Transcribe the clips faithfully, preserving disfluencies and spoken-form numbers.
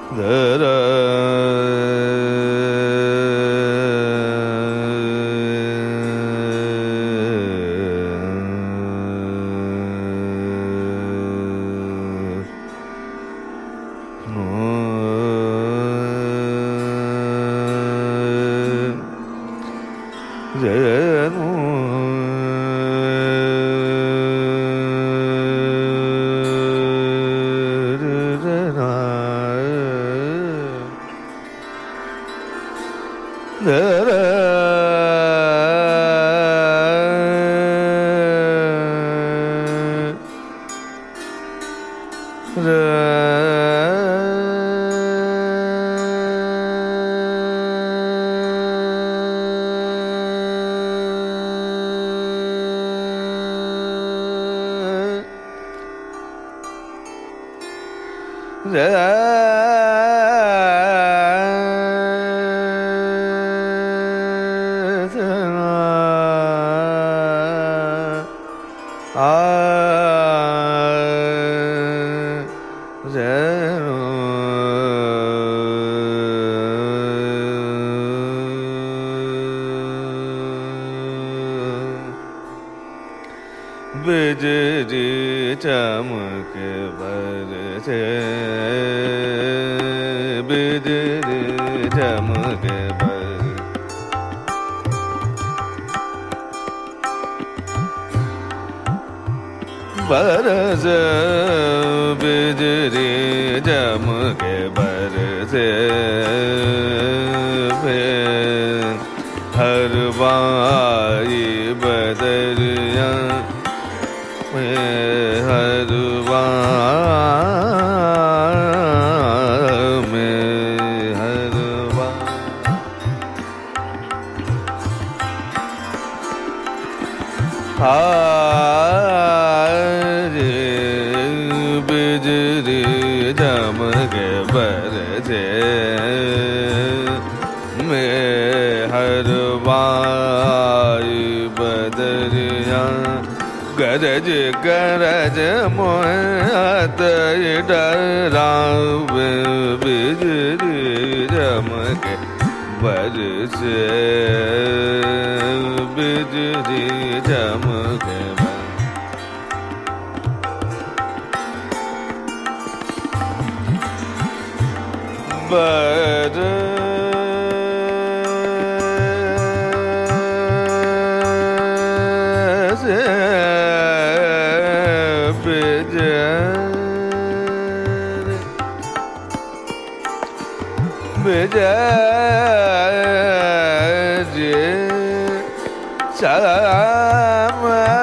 बिजली चमक बरसे, बिजली चमक बरसे, बिजली चमक बरसे, हर बाई बदरिया हर में हर हारे बिजली चमक बरसे में हर बाई बदरिया गरज गरज मोहत डरावे बिजली चमक बरसे, बिजली चमक बरसे बिजली चमक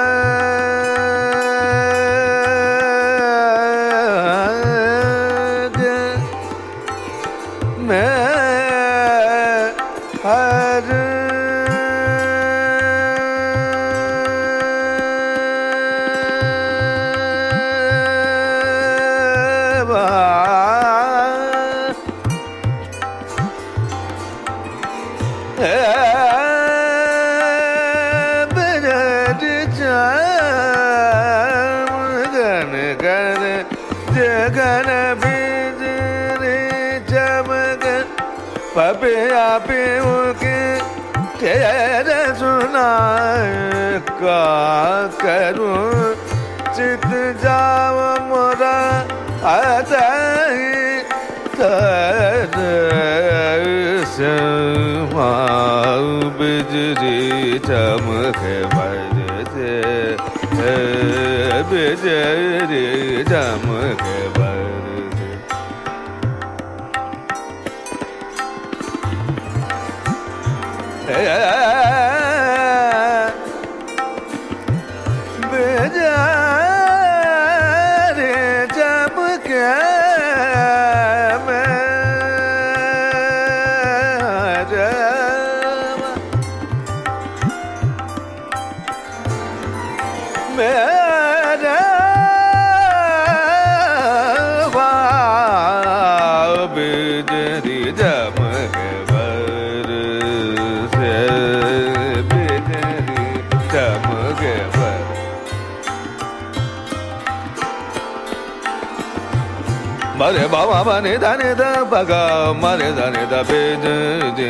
में हर जगन बिजली चमक पपिया पीऊ के तेरे सुनाए का करूं चित जाव मोरा आता ही समाऊ बिजली चमक बरसे, बिजली चमक बरसे, बिजली चमक मेरा बिजली चमक बरसे, बिजली चमक बरसे, mare baba bani dani da baga mare dani da bidri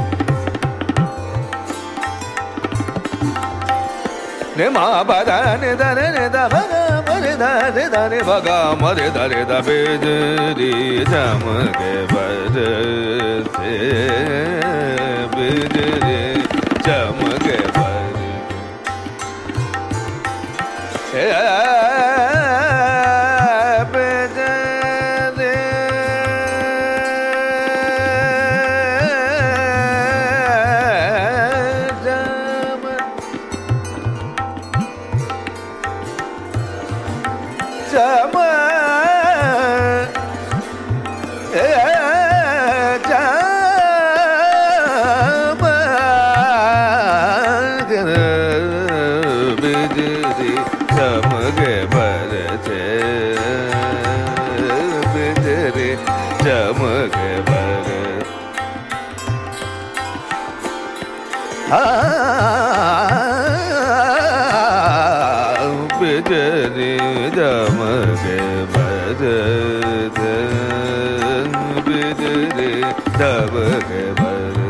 ne ma ba dani dani da baga mare dani dani baga mare dani da bidri jam ke bajte bidri jam ke bajte bidri damage bajte bidri damage bajte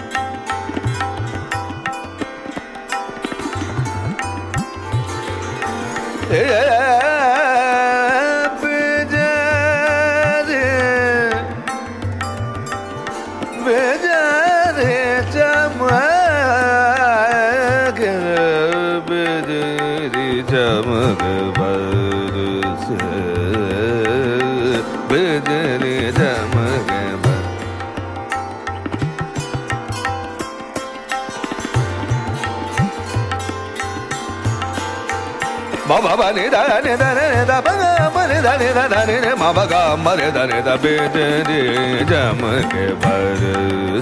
Baba bani da ni da ni da baga mare da ni da da ni ma baga mare da ni da bidri jam ke bajte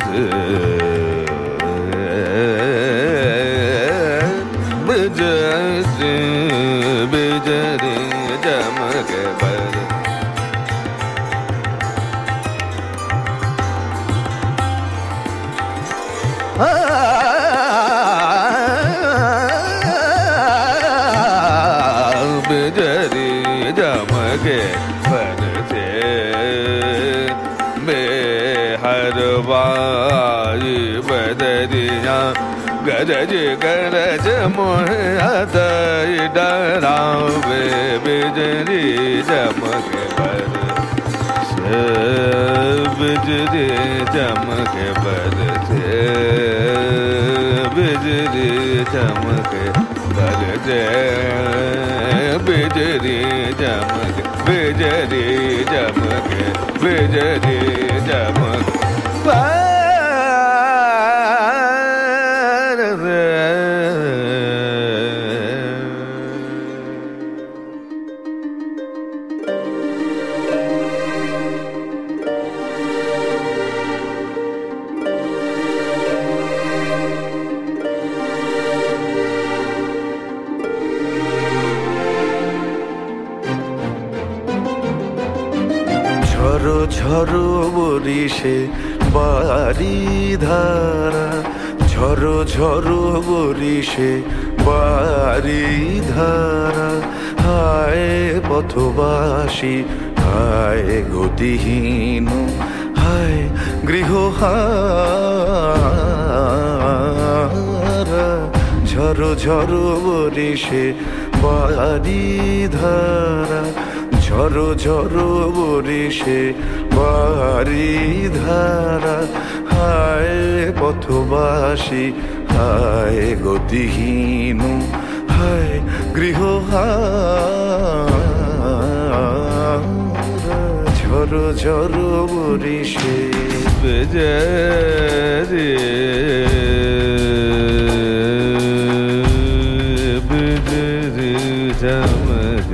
bidri bidri jam ke bajte bidri jam ke bajte behar vayi badriya गरज गरज मोहतई डरावे बिजली चमक बरसे बिजली चमक बरसे बिजली चमक बरसे बिजली चमक बिजली चमक बिजली चमक ঝরো ঝরো বরিশে বাড়ি ধারা ঝরো ঝরো বরিশে বাড়ি ধারা হায় পথবাসী হায় গতিহীন হায় গৃহহারা ঝরো ঝরো বরিশে বাড়ি ধারা ঝরো ঝরো বরিশে বাড়ি ধারা হায় পথবাসী হায় গতিহীন হায় গৃহহারা ঝরো ঝরো বরিশে বিজরি বিজরি চমক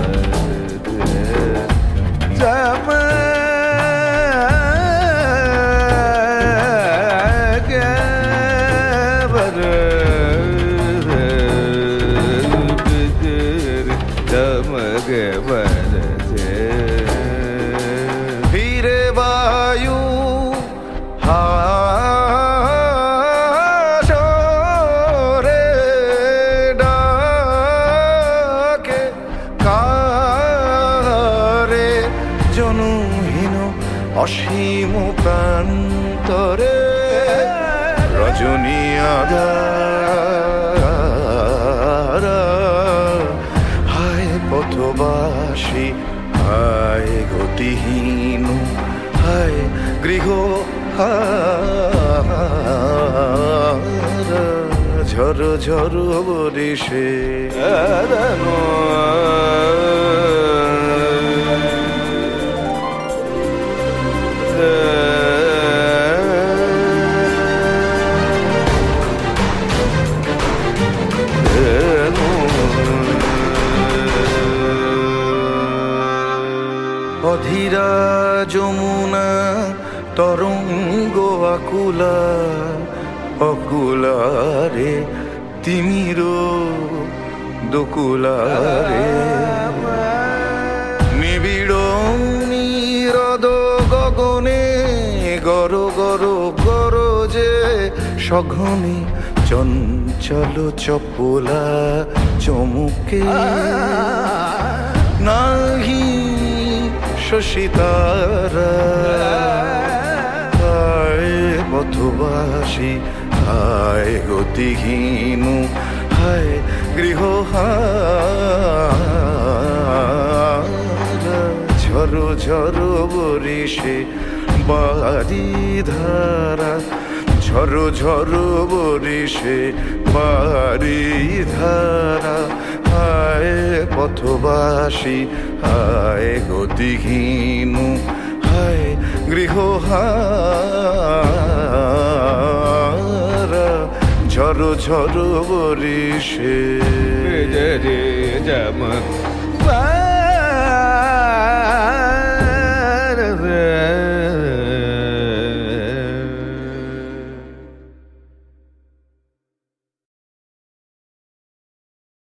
ফিরে বায়ু হাসরে ডাকে কারে জনহীন অসীম প্রান্তরে রজনী আধার হায় পথবাসী হায় গতিহীন হায় গৃহ ঝর ঝর বরিশে অধীরা যমুনা তরঙ্গ আকুলা অকুলারে তিমির দোকুলারে নিবিড় নিরদ গগনে গর গর গরজে সঘনে চঞ্চল চপলা চমুকে নাহি শশিতারা হায় পথবাসী হায় গতিহীন হায় গৃহ ঝর ঝর বরিশে বাড়ি ধারা ঝর ঝর বরিশে বাড়ি ধারা হায় পথবাসী হায় গতিহীন হায় গৃহ ঝর ঝর বরিশে রে রে জম